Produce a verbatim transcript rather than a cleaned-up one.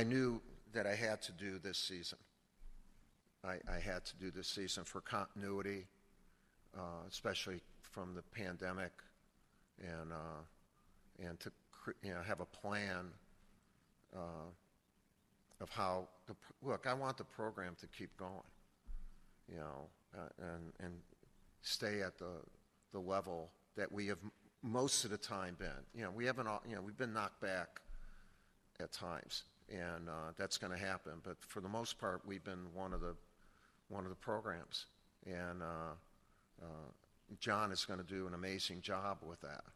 I knew that I had to do this season. I, I had to do this season for continuity, uh, especially from the pandemic, and uh, and to you know have a plan uh, of how the look. I want the program to keep going, you know, uh, and and stay at the the level that we have most of the time been. You know, we haven't all, you know we've been knocked back at times, and uh, that's going to happen. But for the most part, we've been one of the one of the programs, and uh, uh, John is going to do an amazing job with that.